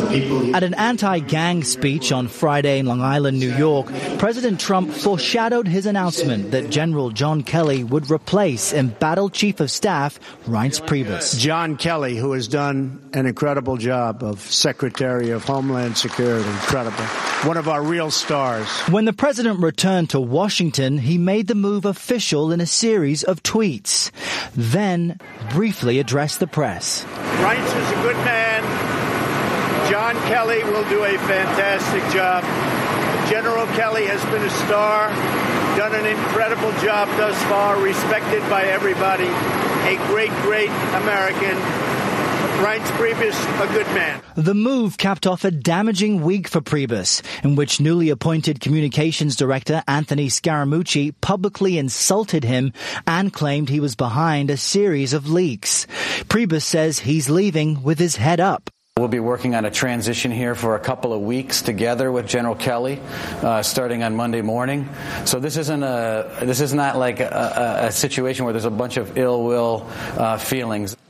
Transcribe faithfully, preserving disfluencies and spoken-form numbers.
people. At an anti-gang speech on Friday in Long Island, New York, President Trump foreshadowed his announcement that General John Kelly would replace Embattled Chief of Staff Reince Priebus. John Kelly, who has done an incredible job of Secretary of Homeland Security. Incredible. One of our real stars. When the president returned to Washington, he made the move official in a series of tweets, then briefly addressed the press. Reince is a good man. John Kelly will do a fantastic job. General Kelly has been a star, done an incredible job thus far, respected by everybody, a great, great American. Reince Priebus, a good man. The move capped off a damaging week for Priebus, in which newly appointed communications director Anthony Scaramucci publicly insulted him and claimed he was behind a series of leaks. Priebus says he's leaving with his head up. We'll be working on a transition here for a couple of weeks together with General Kelly, uh, starting on Monday morning. So this isn't a this is not like a, a, a situation where there's a bunch of ill will uh, feelings.